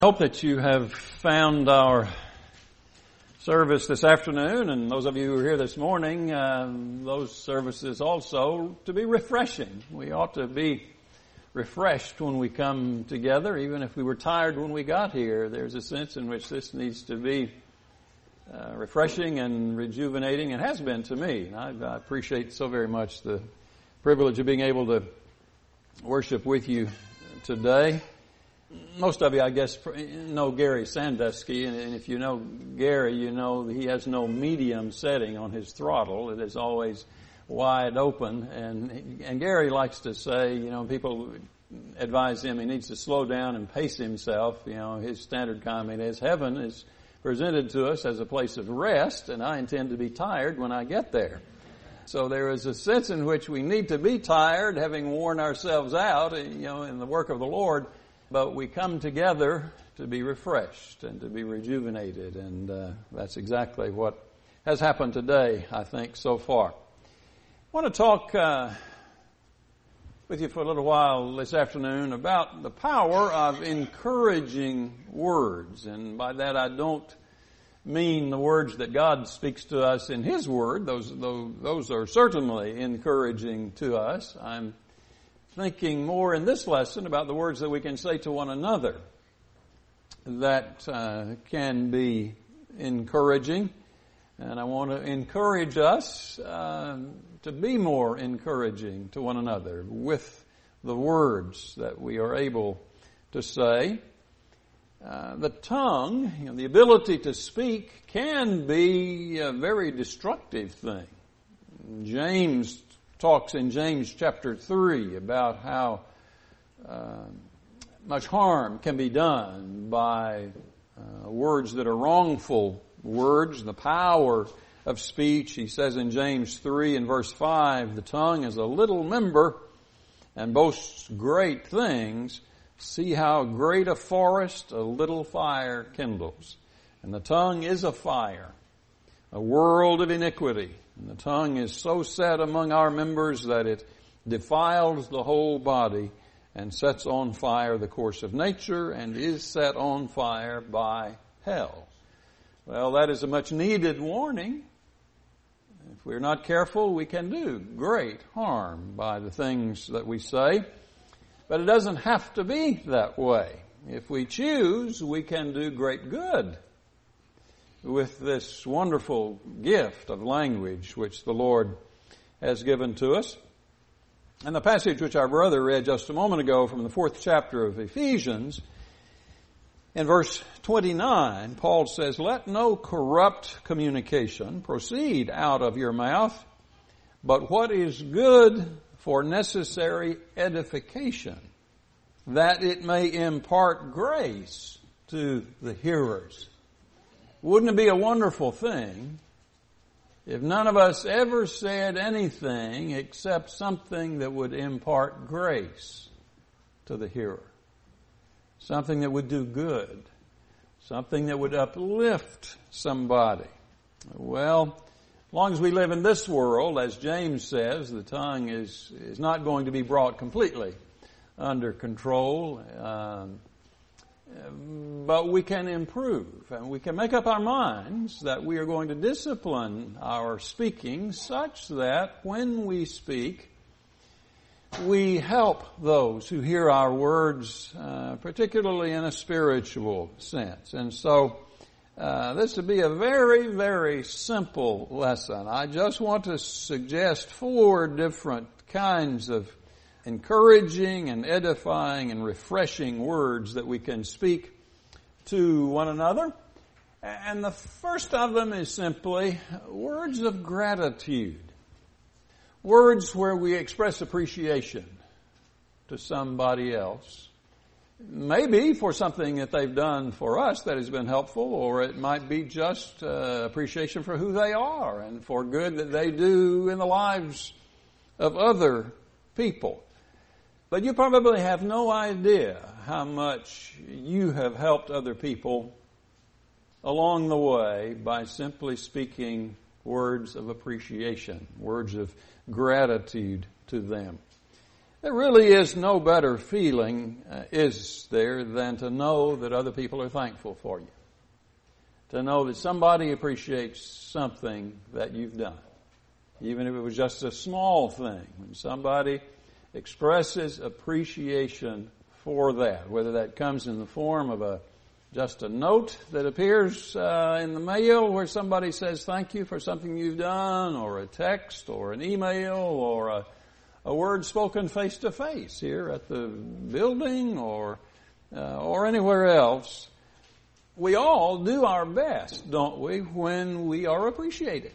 I hope that you have found our service this afternoon, and those of you who are here this morning, those services also to be refreshing. We ought to be refreshed when we come together, even if we were tired when we got here. There's a sense in which this needs to be refreshing and rejuvenating. It has been to me. I appreciate so very much the privilege of being able to worship with you today. Most of you, I guess, know Gary Sandusky, and if you know Gary, you know he has no medium setting on his throttle. It is always wide open, and Gary likes to say, people advise him he needs to slow down and pace himself. His standard comment is, heaven is presented to us as a place of rest, and I intend to be tired when I get there. So there is a sense in which we need to be tired, having worn ourselves out, in the work of the Lord. But we come together to be refreshed and to be rejuvenated, and that's exactly what has happened today, I think, so far. I want to talk with you for a little while this afternoon about the power of encouraging words, and by that I don't mean the words that God speaks to us in His Word. Those are certainly encouraging to us. I'm thinking more in this lesson about the words that we can say to one another that can be encouraging. And I want to encourage us to be more encouraging to one another with the words that we are able to say. The tongue, the ability to speak, can be a very destructive thing. James talks in James chapter 3 about how much harm can be done by words that are wrongful words, the power of speech. He says in James 3 and verse 5, the tongue is a little member and boasts great things. See how great a forest a little fire kindles. And the tongue is a fire, a world of iniquity. And the tongue is so set among our members that it defiles the whole body and sets on fire the course of nature and is set on fire by hell. Well, that is a much needed warning. If we're not careful, we can do great harm by the things that we say. But it doesn't have to be that way. If we choose, we can do great good with this wonderful gift of language which the Lord has given to us. And the passage which our brother read just a moment ago from the 4th chapter of Ephesians, in verse 29, Paul says, let no corrupt communication proceed out of your mouth, but what is good for necessary edification, that it may impart grace to the hearers. Wouldn't it be a wonderful thing if none of us ever said anything except something that would impart grace to the hearer? Something that would do good. Something that would uplift somebody. Well, as long as we live in this world, as James says, the tongue is not going to be brought completely under control. But we can improve, and we can make up our minds that we are going to discipline our speaking such that when we speak, we help those who hear our words, particularly in a spiritual sense. And so this would be a very, very simple lesson. I just want to suggest 4 different kinds of encouraging and edifying and refreshing words that we can speak to one another. And the first of them is simply words of gratitude. Words where we express appreciation to somebody else. Maybe for something that they've done for us that has been helpful, or it might be just appreciation for who they are and for good that they do in the lives of other people. But you probably have no idea how much you have helped other people along the way by simply speaking words of appreciation, words of gratitude to them. There really is no better feeling, is there, than to know that other people are thankful for you. To know that somebody appreciates something that you've done. Even if it was just a small thing. When somebody expresses appreciation for that, whether that comes in the form of just a note that appears in the mail where somebody says thank you for something you've done, or a text, or an email, or a word spoken face to face here at the building, or anywhere else. We all do our best, don't we, when we are appreciated.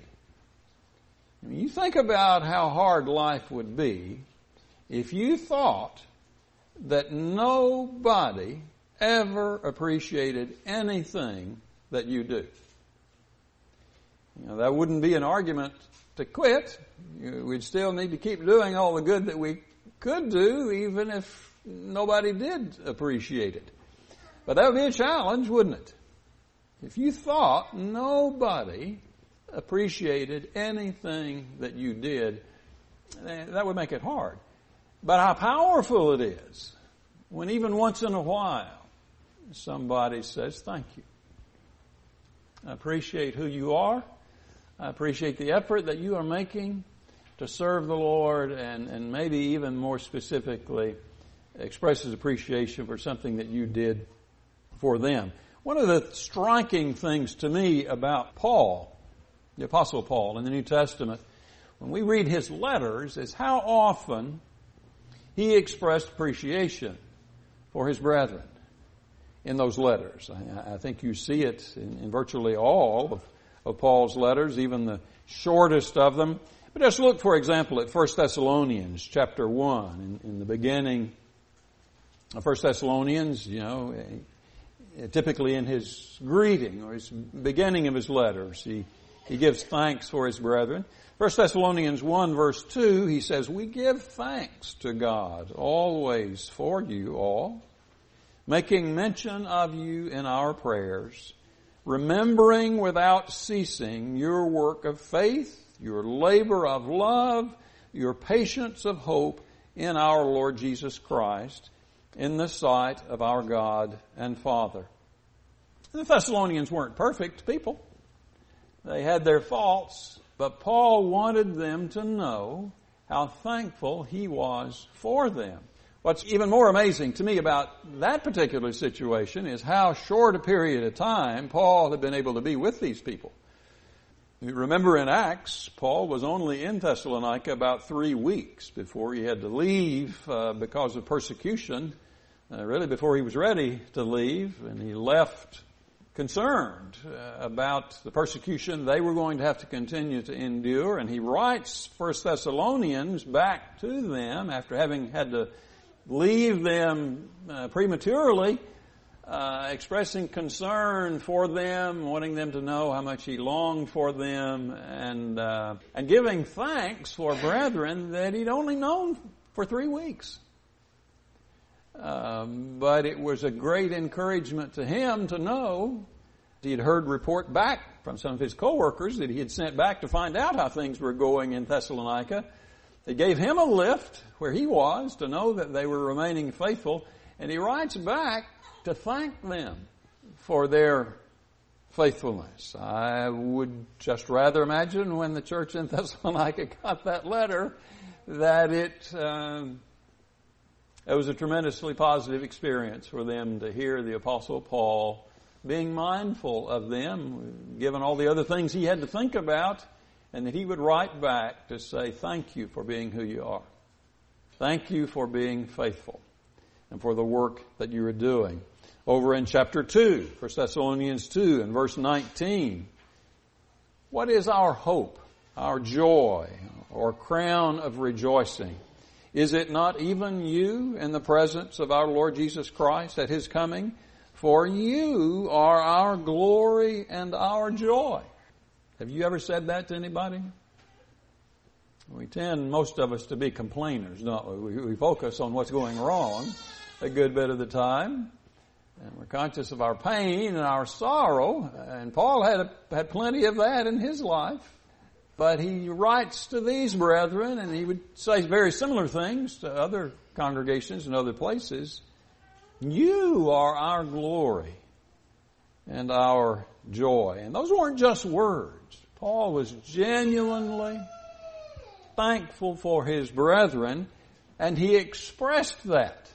I mean, you think about how hard life would be if you thought that nobody ever appreciated anything that you do. You know, that wouldn't be an argument to quit. We'd still need to keep doing all the good that we could do, even if nobody did appreciate it. But that would be a challenge, wouldn't it? If you thought nobody appreciated anything that you did, that would make it hard. But how powerful it is when even once in a while somebody says, thank you. I appreciate who you are. I appreciate the effort that you are making to serve the Lord, and maybe even more specifically expresses appreciation for something that you did for them. One of the striking things to me about Paul, the Apostle Paul in the New Testament, when we read his letters, is how often he expressed appreciation for his brethren in those letters. I think you see it in virtually all of Paul's letters, even the shortest of them. But just look, for example, at 1 Thessalonians chapter 1. In the beginning of 1 Thessalonians, typically in his greeting or his beginning of his letters, he gives thanks for his brethren. 1 Thessalonians 1 verse 2, he says, we give thanks to God always for you all, making mention of you in our prayers, remembering without ceasing your work of faith, your labor of love, your patience of hope in our Lord Jesus Christ, in the sight of our God and Father. The Thessalonians weren't perfect people. They had their faults, but Paul wanted them to know how thankful he was for them. What's even more amazing to me about that particular situation is how short a period of time Paul had been able to be with these people. You remember in Acts, Paul was only in Thessalonica about 3 weeks before he had to leave because of persecution, really before he was ready to leave, and he left concerned about the persecution they were going to have to continue to endure, and he writes 1 Thessalonians back to them after having had to leave them prematurely, expressing concern for them, wanting them to know how much he longed for them, and giving thanks for brethren that he'd only known for 3 weeks. But it was a great encouragement to him to know he had heard report back from some of his co-workers that he had sent back to find out how things were going in Thessalonica. They gave him a lift where he was to know that they were remaining faithful, and he writes back to thank them for their faithfulness. I would just rather imagine when the church in Thessalonica got that letter that it was a tremendously positive experience for them to hear the Apostle Paul being mindful of them, given all the other things he had to think about, and that he would write back to say, thank you for being who you are. Thank you for being faithful and for the work that you are doing. Over in chapter 2, 1 Thessalonians 2 and verse 19, what is our hope, our joy, or crown of rejoicing? Is it not even you in the presence of our Lord Jesus Christ at His coming? For you are our glory and our joy. Have you ever said that to anybody? We tend, most of us, to be complainers, don't we? We focus on what's going wrong a good bit of the time. And we're conscious of our pain and our sorrow. And Paul had plenty of that in his life. But he writes to these brethren, and he would say very similar things to other congregations and other places. You are our glory and our joy. And those weren't just words. Paul was genuinely thankful for his brethren, and he expressed that.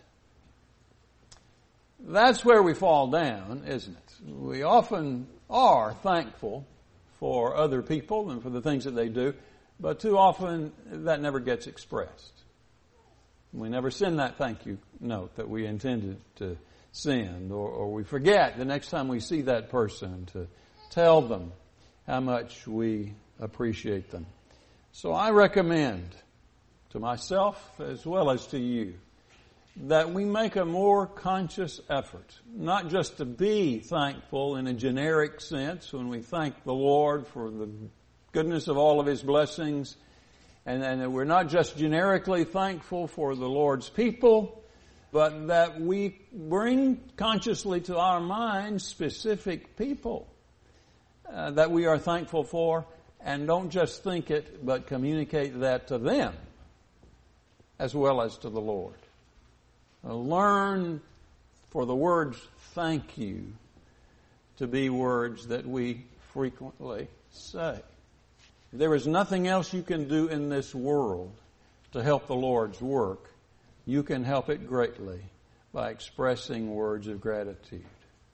That's where we fall down, isn't it? We often are thankful for other people and for the things that they do, but too often that never gets expressed. We never send that thank you note that we intended to send, or we forget the next time we see that person to tell them how much we appreciate them. So I recommend to myself as well as to you that we make a more conscious effort, not just to be thankful in a generic sense when we thank the Lord for the goodness of all of His blessings, and that we're not just generically thankful for the Lord's people, but that we bring consciously to our minds specific people that we are thankful for, and don't just think it, but communicate that to them as well as to the Lord. Learn for the words thank you to be words that we frequently say. There is nothing else you can do in this world to help the Lord's work. You can help it greatly by expressing words of gratitude.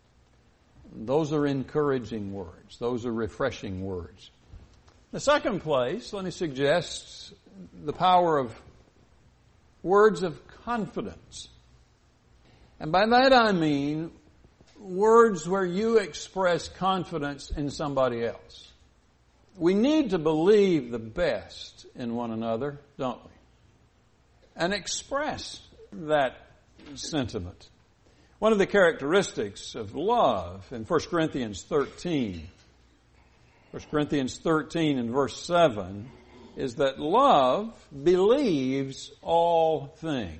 Those are encouraging words. Those are refreshing words. The second place, let me suggest the power of words of confidence. And by that I mean words where you express confidence in somebody else. We need to believe the best in one another, don't we? And express that sentiment. One of the characteristics of love in 1 Corinthians 13, 1 Corinthians 13 and verse 7, is that love believes all things.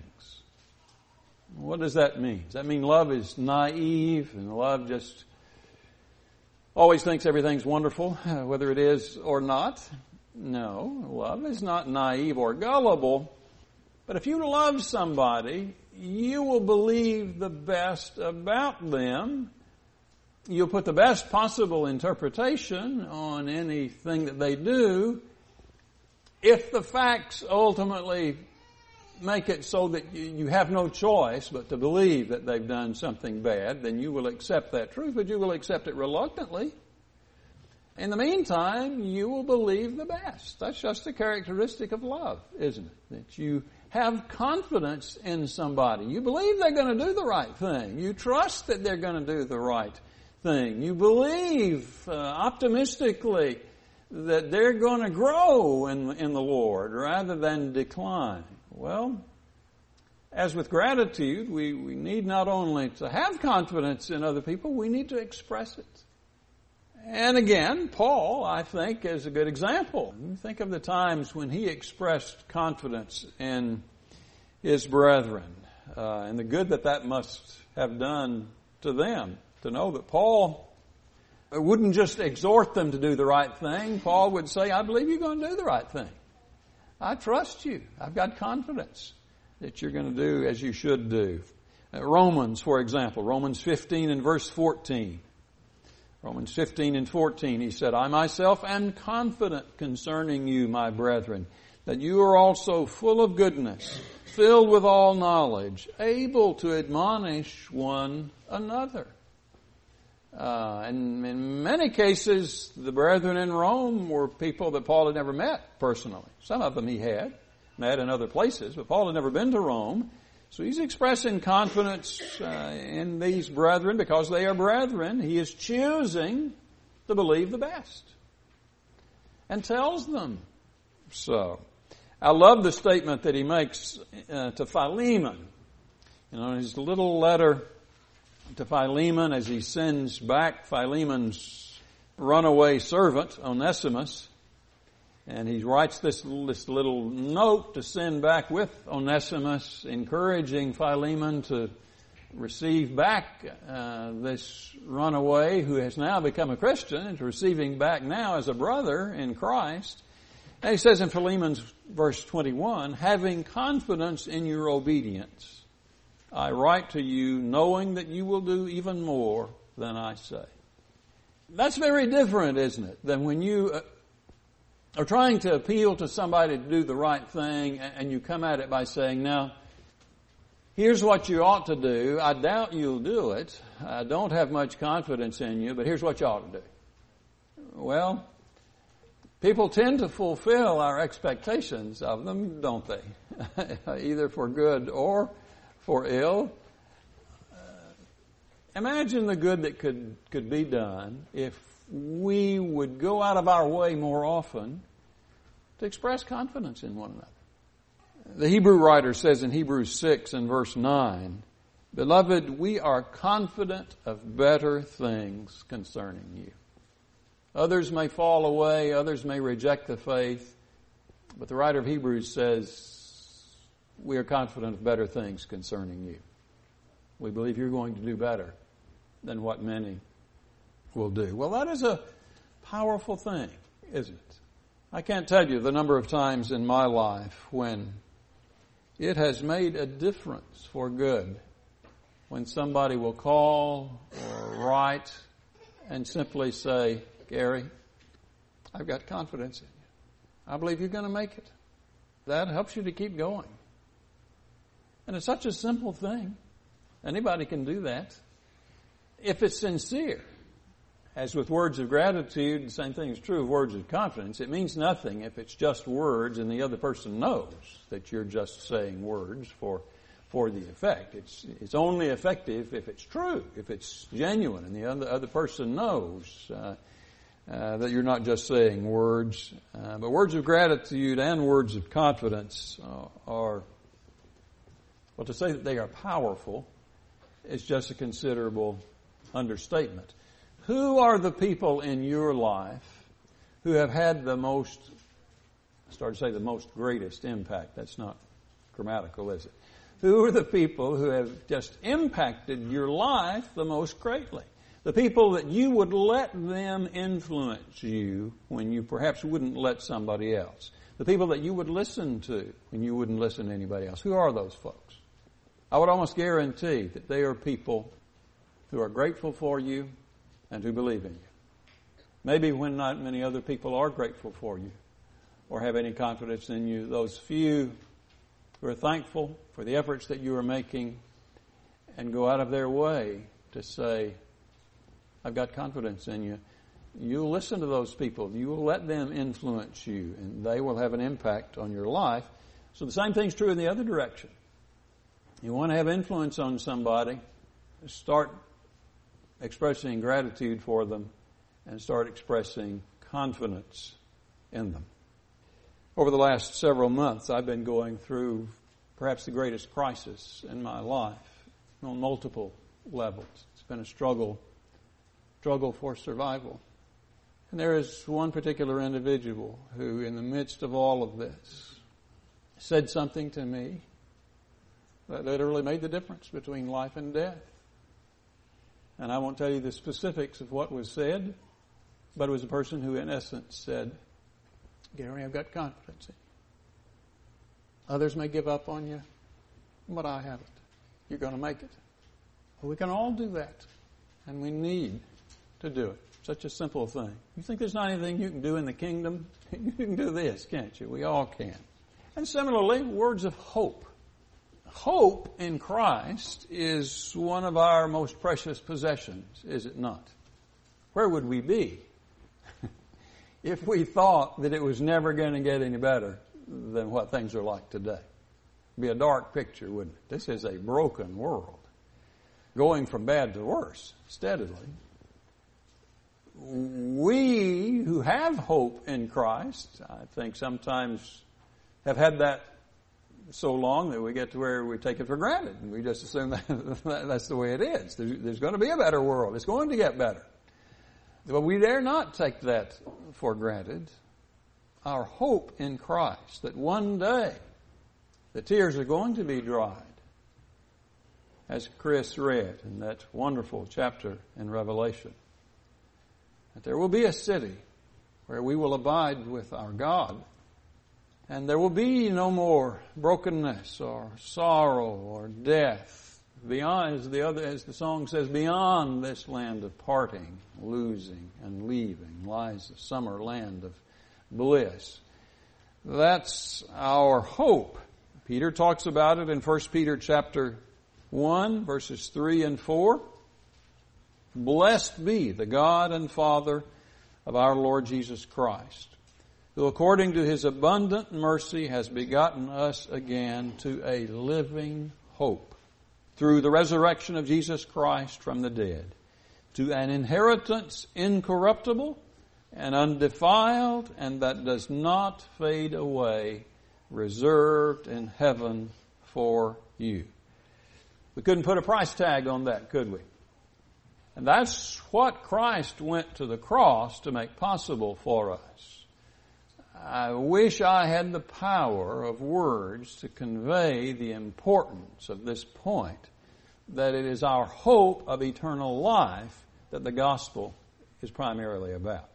What does that mean? Does that mean love is naive and love just always thinks everything's wonderful, whether it is or not? No, love is not naive or gullible. But if you love somebody, you will believe the best about them. You'll put the best possible interpretation on anything that they do. If the facts ultimately make it so that you have no choice but to believe that they've done something bad, then you will accept that truth, but you will accept it reluctantly. In the meantime, you will believe the best. That's just a characteristic of love, isn't it? That you have confidence in somebody. You believe they're going to do the right thing. You trust that they're going to do the right thing. You believe optimistically that they're going to grow in the Lord rather than decline. Well, as with gratitude, we need not only to have confidence in other people, we need to express it. And again, Paul, I think, is a good example. You think of the times when he expressed confidence in his brethren, and the good that must have done to them, to know that Paul wouldn't just exhort them to do the right thing. Paul would say, I believe you're going to do the right thing. I trust you. I've got confidence that you're going to do as you should do. Romans, for example, Romans 15 and verse 14. Romans 15 and 14, he said, I myself am confident concerning you, my brethren, that you are also full of goodness, filled with all knowledge, able to admonish one another. And in many cases, the brethren in Rome were people that Paul had never met personally. Some of them he had met in other places, but Paul had never been to Rome. So he's expressing confidence in these brethren because they are brethren. He is choosing to believe the best and tells them so. I love the statement that he makes to Philemon. You know, his little letter to Philemon as he sends back Philemon's runaway servant, Onesimus. And he writes this little note to send back with Onesimus, encouraging Philemon to receive back this runaway who has now become a Christian, and to receive him back now as a brother in Christ. And he says in Philemon verse 21, having confidence in your obedience, I write to you knowing that you will do even more than I say. That's very different, isn't it, than when you are trying to appeal to somebody to do the right thing and you come at it by saying, now, here's what you ought to do. I doubt you'll do it. I don't have much confidence in you, but here's what you ought to do. Well, people tend to fulfill our expectations of them, don't they? Either for good or for ill. Imagine the good that could be done if we would go out of our way more often to express confidence in one another. The Hebrew writer says in Hebrews 6 and verse 9, Beloved, we are confident of better things concerning you. Others may fall away, others may reject the faith, but the writer of Hebrews says, we are confident of better things concerning you. We believe you're going to do better than what many will do. Well, that is a powerful thing, isn't it? I can't tell you the number of times in my life when it has made a difference for good when somebody will call or write and simply say, Gary, I've got confidence in you. I believe you're going to make it. That helps you to keep going. And it's such a simple thing. Anybody can do that. If it's sincere, as with words of gratitude, the same thing is true of words of confidence. It means nothing if it's just words and the other person knows that you're just saying words for the effect. It's only effective if it's true, if it's genuine, and the other person knows that you're not just saying words. But words of gratitude and words of confidence are, well, to say that they are powerful is just a considerable understatement. Who are the people in your life who have had the most, I started to say the most greatest impact. That's not grammatical, is it? Who are the people who have just impacted your life the most greatly? The people that you would let them influence you when you perhaps wouldn't let somebody else. The people that you would listen to when you wouldn't listen to anybody else. Who are those folks? I would almost guarantee that they are people who are grateful for you and who believe in you. Maybe when not many other people are grateful for you or have any confidence in you, those few who are thankful for the efforts that you are making and go out of their way to say, I've got confidence in you. You'll listen to those people. You will let them influence you, and they will have an impact on your life. So the same thing's true in the other direction. You want to have influence on somebody, start expressing gratitude for them and start expressing confidence in them. Over the last several months, I've been going through perhaps the greatest crisis in my life on multiple levels. It's been a struggle for survival. And there is one particular individual who, in the midst of all of this, said something to me that literally made the difference between life and death. And I won't tell you the specifics of what was said, but it was a person who, in essence, said, Gary, I've got confidence in you. Others may give up on you, but I haven't. You're going to make it. Well, we can all do that, and we need to do it. Such a simple thing. You think there's not anything you can do in the kingdom? You can do this, can't you? We all can. And similarly, words of hope. Hope in Christ is one of our most precious possessions, is it not? Where would we be if we thought that it was never going to get any better than what things are like today? It'd be a dark picture, wouldn't it? This is a broken world, going from bad to worse steadily. We who have hope in Christ, I think sometimes have had that so long that we get to where we take it for granted and we just assume that's the way it is. There's going to be a better world. It's going to get better. But we dare not take that for granted. Our hope in Christ, that one day the tears are going to be dried, as Chris read in that wonderful chapter in Revelation, that there will be a city where we will abide with our God And there will be no more brokenness or sorrow or death. Beyond, as the song says, beyond this land of parting, losing, and leaving lies the summer land of bliss. That's our hope. Peter talks about it in 1 Peter chapter 1, verses 3 and 4. Blessed be the God and Father of our Lord Jesus Christ, who according to His abundant mercy has begotten us again to a living hope through the resurrection of Jesus Christ from the dead, to an inheritance incorruptible and undefiled and that does not fade away, reserved in heaven for you. We couldn't put a price tag on that, could we? And that's what Christ went to the cross to make possible for us. I wish I had the power of words to convey the importance of this point, that it is our hope of eternal life that the gospel is primarily about.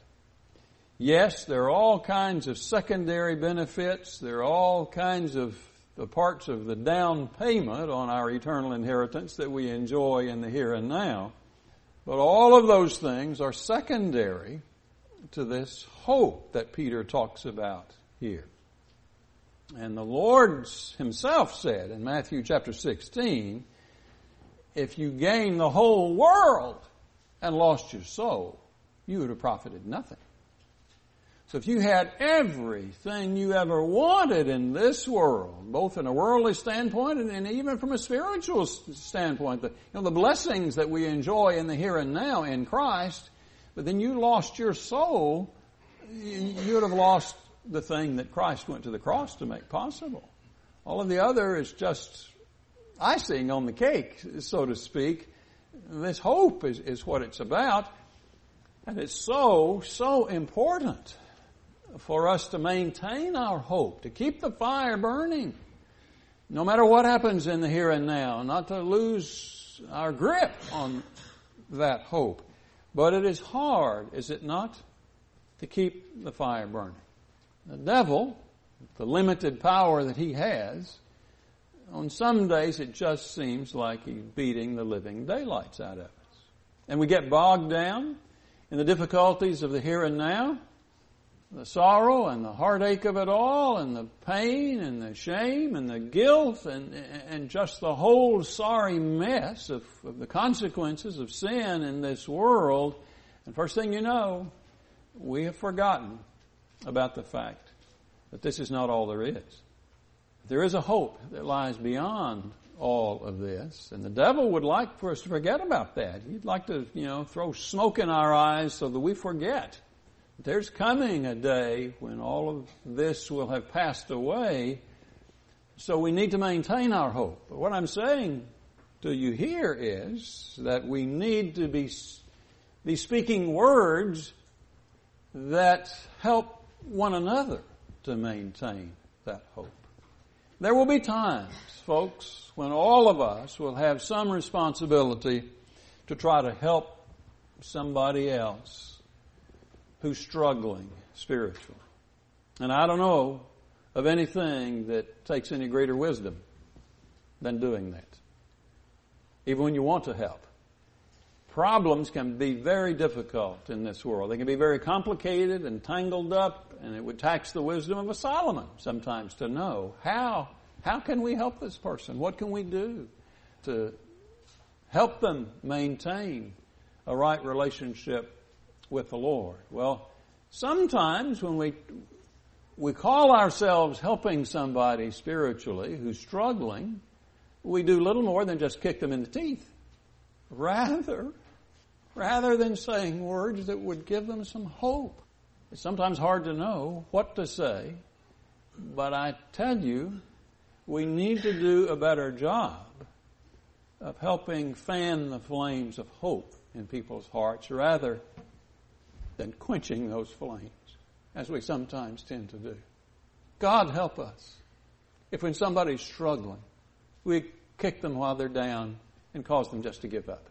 Yes, there are all kinds of secondary benefits. There are all kinds of the parts of the down payment on our eternal inheritance that we enjoy in the here and now. But all of those things are secondary to this hope that Peter talks about here. And the Lord Himself said in Matthew chapter 16, if you gain the whole world and lost your soul, you would have profited nothing. So if you had everything you ever wanted in this world, both in a worldly standpoint and even from a spiritual standpoint, the blessings that we enjoy in the here and now in Christ, but then you lost your soul, you would have lost the thing that Christ went to the cross to make possible. All of the other is just icing on the cake, so to speak. This hope is what it's about. And it's so important for us to maintain our hope, to keep the fire burning, no matter what happens in the here and now, not to lose our grip on that hope. But it is hard, is it not, to keep the fire burning. The devil, the limited power that he has, on some days it just seems like he's beating the living daylights out of us. And we get bogged down in the difficulties of the here and now, the sorrow and the heartache of it all, and the pain and the shame and the guilt and just the whole sorry mess of the consequences of sin in this world. And first thing you know, we have forgotten about the fact that this is not all there is. There is a hope that lies beyond all of this, and the devil would like for us to forget about that. He'd like to, throw smoke in our eyes so that we forget. There's coming a day when all of this will have passed away, so we need to maintain our hope. But what I'm saying to you here is that we need to be speaking words that help one another to maintain that hope. There will be times, folks, when all of us will have some responsibility to try to help somebody else who's struggling spiritually. And I don't know of anything that takes any greater wisdom than doing that, even when you want to help. Problems can be very difficult in this world. They can be very complicated and tangled up, and it would tax the wisdom of a Solomon sometimes to know how can we help this person? What can we do to help them maintain a right relationship with the Lord? Well, sometimes when we call ourselves helping somebody spiritually who's struggling, we do little more than just kick them in the teeth. Rather than saying words that would give them some hope. It's sometimes hard to know what to say, but I tell you, we need to do a better job of helping fan the flames of hope in people's hearts rather than quenching those flames, as we sometimes tend to do. God help us if when somebody's struggling, we kick them while they're down and cause them just to give up.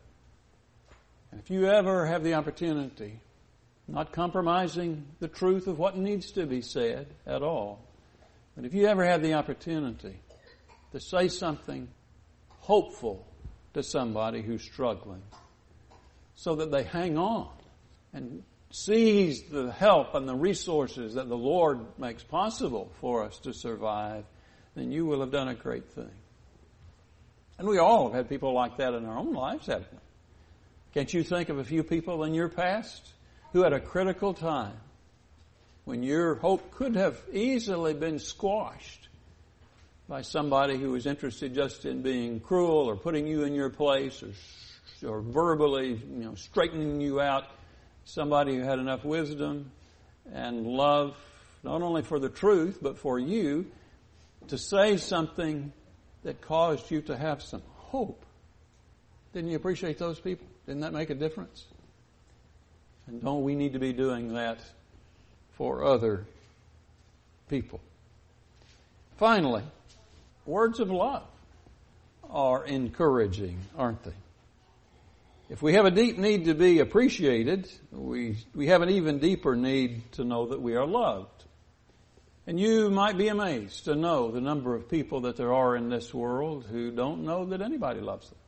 And if you ever have the opportunity, not compromising the truth of what needs to be said at all, But if you ever have the opportunity to say something hopeful to somebody who's struggling, so that they hang on and seize the help and the resources that the Lord makes possible for us to survive, then you will have done a great thing. And we all have had people like that in our own lives, haven't we? Can't you think of a few people in your past who had a critical time when your hope could have easily been squashed by somebody who was interested just in being cruel or putting you in your place or verbally, straightening you out? Somebody who had enough wisdom and love, not only for the truth, but for you, to say something that caused you to have some hope. Didn't you appreciate those people? Didn't that make a difference? And don't we need to be doing that for other people? Finally, words of love are encouraging, aren't they? If we have a deep need to be appreciated, we have an even deeper need to know that we are loved. And you might be amazed to know the number of people that there are in this world who don't know that anybody loves them.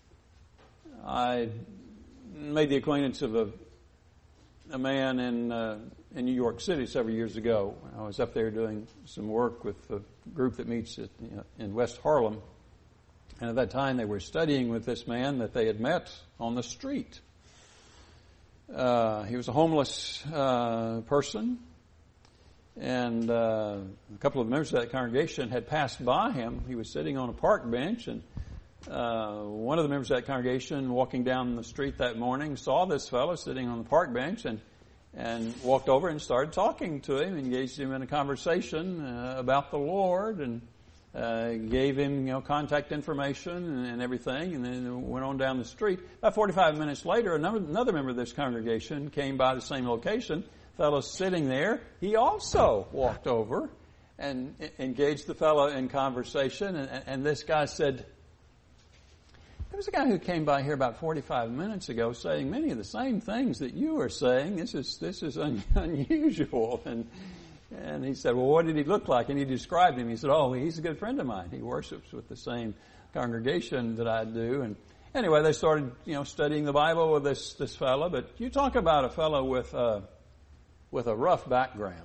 I made the acquaintance of a man in New York City several years ago. I was up there doing some work with a group that meets in West Harlem. And at that time, they were studying with this man that they had met on the street. He was a homeless person, and a couple of members of that congregation had passed by him. He was sitting on a park bench, and one of the members of that congregation, walking down the street that morning, saw this fellow sitting on the park bench and walked over and started talking to him, engaged him in a conversation about the Lord, and gave him, contact information and everything, and then went on down the street. About 45 minutes later, another member of this congregation came by the same location. Fellow sitting there, he also walked over and engaged the fellow in conversation. And this guy said, "There was a guy who came by here about 45 minutes ago saying many of the same things that you are saying. This is unusual." And he said, "Well, what did he look like?" And he described him. He said, "Oh, he's a good friend of mine. He worships with the same congregation that I do." And anyway, they started, studying the Bible with this fellow. But you talk about a fellow with a rough background.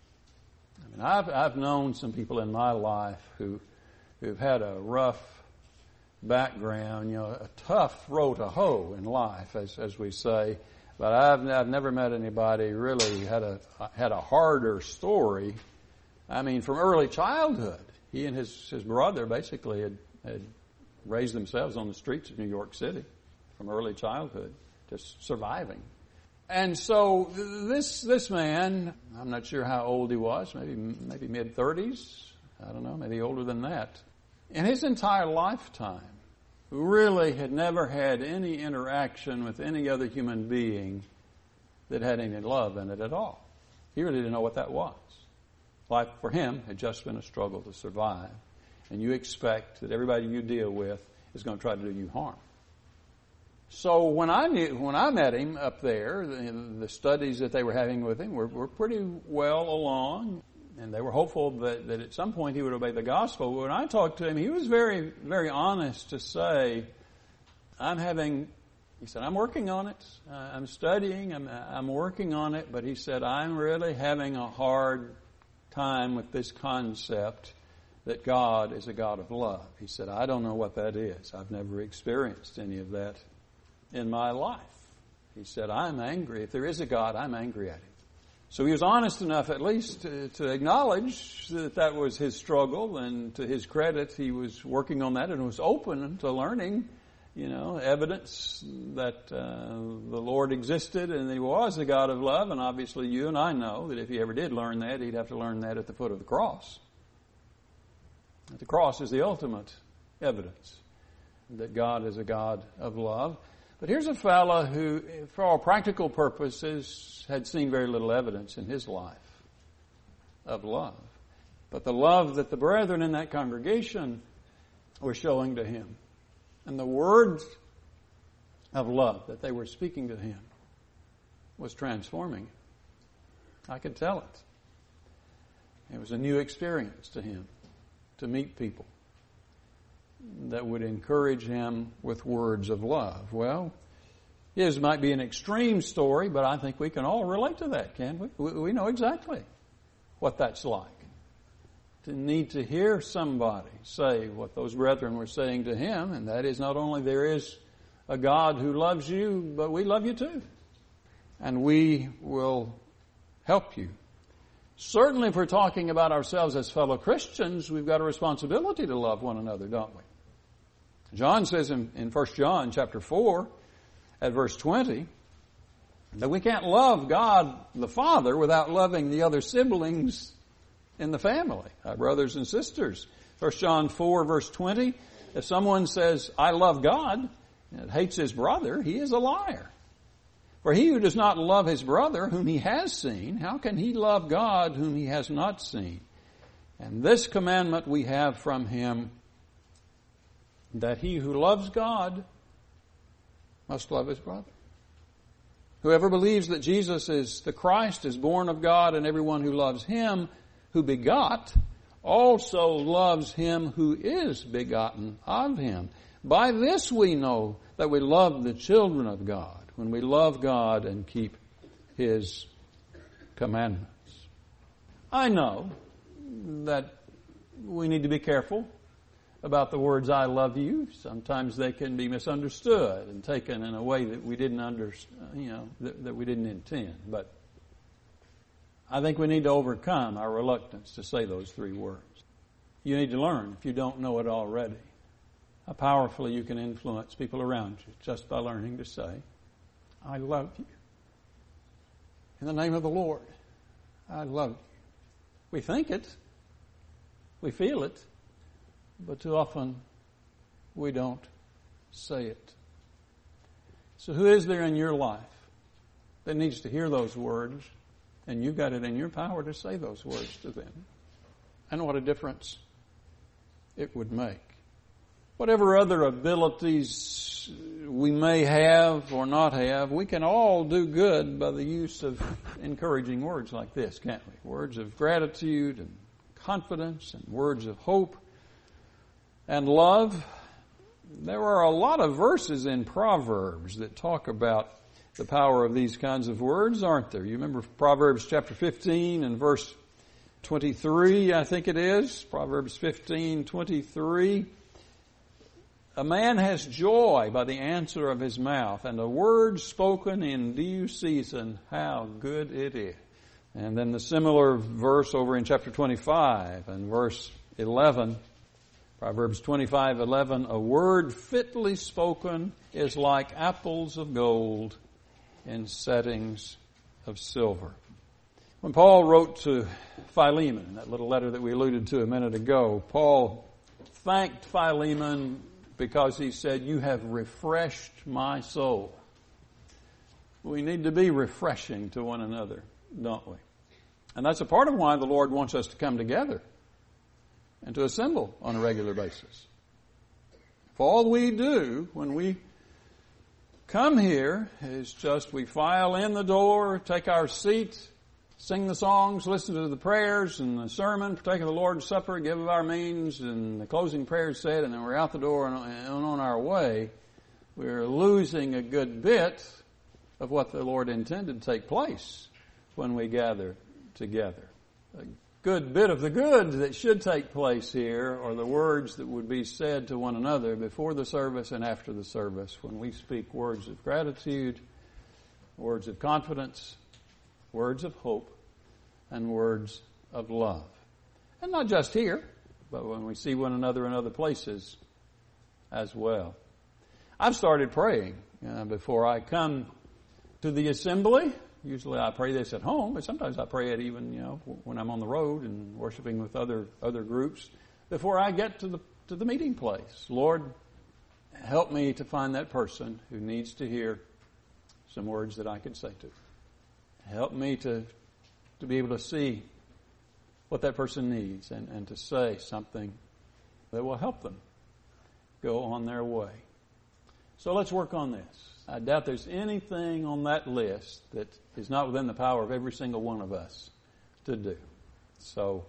I mean, I've known some people in my life who've had a rough background, a tough row to hoe in life, as we say. But I've never met anybody really had a harder story. I mean, from early childhood, he and his brother basically had raised themselves on the streets of New York City from early childhood, just surviving. And so this man, I'm not sure how old he was, maybe mid-30s, I don't know, maybe older than that. In his entire lifetime, really had never had any interaction with any other human being that had any love in it at all. He really didn't know what that was. Life for him had just been a struggle to survive. And you expect that everybody you deal with is going to try to do you harm. So when I met him up there, the studies that they were having with him were pretty well along. And they were hopeful that at some point he would obey the gospel. But when I talked to him, he was very, very honest to say, he said, "I'm working on it. I'm studying. I'm working on it." But he said, "I'm really having a hard time with this concept that God is a God of love." He said, "I don't know what that is. I've never experienced any of that in my life." He said, "I'm angry. If there is a God, I'm angry at him." So he was honest enough at least to acknowledge that was his struggle, and to his credit, he was working on that and was open to learning, evidence that the Lord existed and that he was a God of love. And obviously you and I know that if he ever did learn that, he'd have to learn that at the foot of the cross. The cross is the ultimate evidence that God is a God of love. But here's a fellow who, for all practical purposes, had seen very little evidence in his life of love. But the love that the brethren in that congregation were showing to him, and the words of love that they were speaking to him, was transforming him. I could tell it. It was a new experience to him to meet people that would encourage him with words of love. Well, his might be an extreme story, but I think we can all relate to that, can't we? We know exactly what that's like. To need to hear somebody say what those brethren were saying to him, and that is not only there is a God who loves you, but we love you too. And we will help you. Certainly if we're talking about ourselves as fellow Christians, we've got a responsibility to love one another, don't we? John says in 1 John chapter 4 at verse 20 that we can't love God the Father without loving the other siblings in the family, our brothers and sisters. 1 John 4 verse 20, if someone says, I love God, and hates his brother, he is a liar. For he who does not love his brother whom he has seen, how can he love God whom he has not seen? And this commandment we have from him, that he who loves God must love his brother. Whoever believes that Jesus is the Christ is born of God, and everyone who loves him who begot also loves him who is begotten of him. By this we know that we love the children of God, when we love God and keep his commandments. I know that we need to be careful about the words I love you. Sometimes they can be misunderstood and taken in a way that we didn't that we didn't intend. But I think we need to overcome our reluctance to say those three words. You need to learn, if you don't know it already, how powerfully you can influence people around you just by learning to say, I love you. In the name of the Lord, I love you. We think it, we feel it, but too often we don't say it. So who is there in your life that needs to hear those words, and you've got it in your power to say those words to them? And what a difference it would make. Whatever other abilities we may have or not have, we can all do good by the use of encouraging words like this, can't we? Words of gratitude and confidence and words of hope and love. There are a lot of verses in Proverbs that talk about the power of these kinds of words, aren't there? You remember Proverbs chapter 15 and verse 23, I think it is. Proverbs 15:23. A man has joy by the answer of his mouth, and a word spoken in due season, how good it is. And then the similar verse over in chapter 25 and verse 11, Proverbs 25:11, a word fitly spoken is like apples of gold in settings of silver. When Paul wrote to Philemon, that little letter that we alluded to a minute ago, Paul thanked Philemon because he said, you have refreshed my soul. We need to be refreshing to one another, don't we? And that's a part of why the Lord wants us to come together and to assemble on a regular basis. If all we do when we come here is just we file in the door, take our seat, sing the songs, listen to the prayers and the sermon, partake of the Lord's Supper, give of our means, and the closing prayer is said, and then we're out the door and on our way, we're losing a good bit of what the Lord intended to take place when we gather together. A good bit of the good that should take place here are the words that would be said to one another before the service and after the service when we speak words of gratitude, words of confidence, words of hope, and words of love. And not just here, but when we see one another in other places as well. I've started praying before I come to the assembly. Usually I pray this at home, but sometimes I pray it even, when I'm on the road and worshiping with other groups before I get to the meeting place. Lord, help me to find that person who needs to hear some words that I can say to. Help me to be able to see what that person needs and to say something that will help them go on their way. So let's work on this. I doubt there's anything on that list that is not within the power of every single one of us to do. So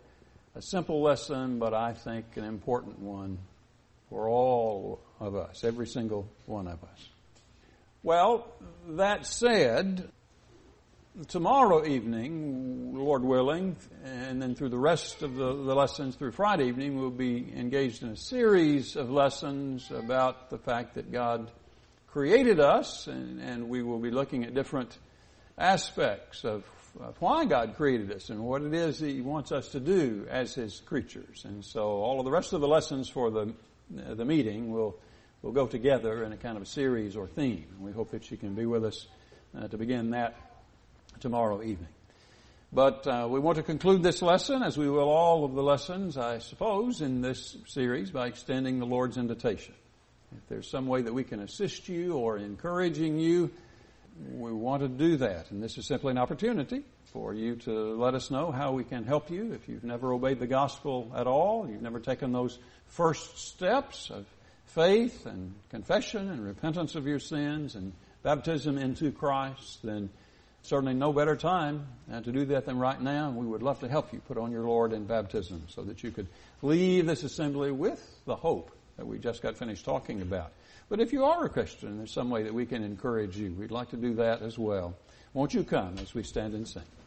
A simple lesson, but I think an important one for all of us, every single one of us. Well, that said, tomorrow evening, Lord willing, and then through the rest of the lessons through Friday evening, we'll be engaged in a series of lessons about the fact that God created us, and we will be looking at different aspects of why God created us and what it is that He wants us to do as His creatures. And so all of the rest of the lessons for the meeting will go together in a kind of a series or theme. We hope that you can be with us to begin that tomorrow evening. But we want to conclude this lesson, as we will all of the lessons, I suppose, in this series, by extending the Lord's invitation. If there's some way that we can assist you or encouraging you, we want to do that. And this is simply an opportunity for you to let us know how we can help you. If you've never obeyed the gospel at all, you've never taken those first steps of faith and confession and repentance of your sins and baptism into Christ, then certainly no better time to do that than right now. And we would love to help you put on your Lord in baptism so that you could leave this assembly with the hope that we just got finished talking about. But if you are a Christian, there's some way that we can encourage you. We'd like to do that as well. Won't you come as we stand and sing?